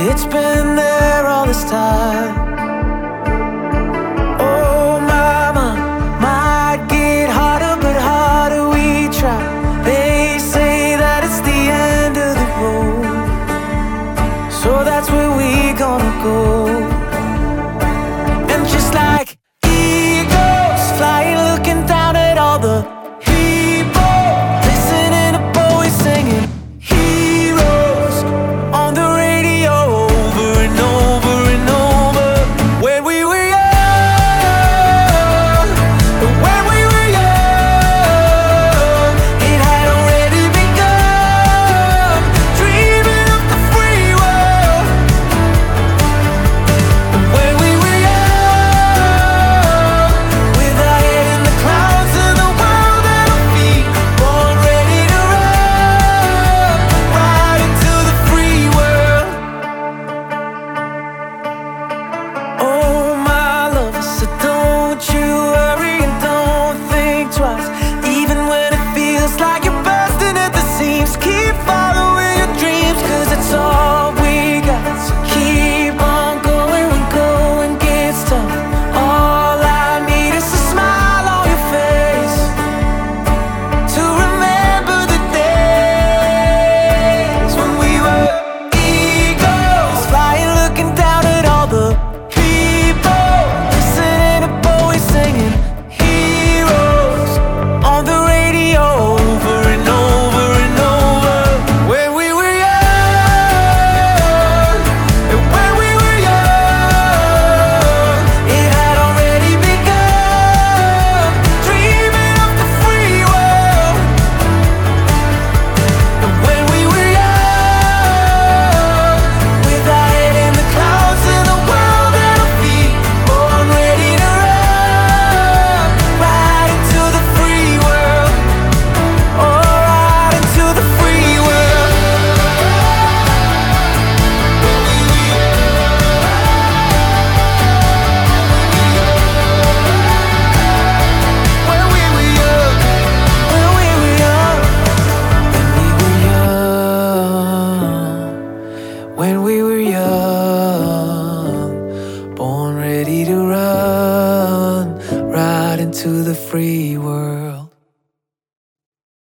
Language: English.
It's been there all this time. Oh mama, might get harder, but harder we try. They say that it's the end of the road, so that's where we gonna go.